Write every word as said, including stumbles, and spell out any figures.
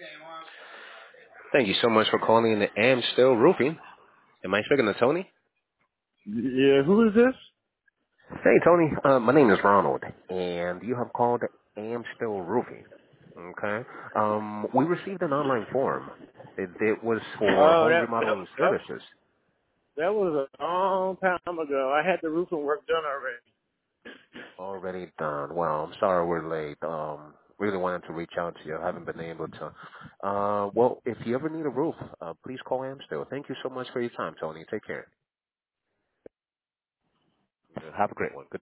Thank you so much for calling the Amstel Roofing. Am I speaking to Tony? Yeah, who is this? Hey, Tony. Uh, my name is Ronald, and you have called Amstel Roofing. Okay. Um, we received an online form. It, it was for Oh, home that that remodeling that services. that was a long time ago. I had the roofing work done already. Already done. Well, I'm sorry we're late. Um, really wanted to reach out to you. I haven't been able to. Uh, well, if you ever need a roof, uh, please call Amstel. Thank you so much for your time, Tony. Take care. Have a great one. Good.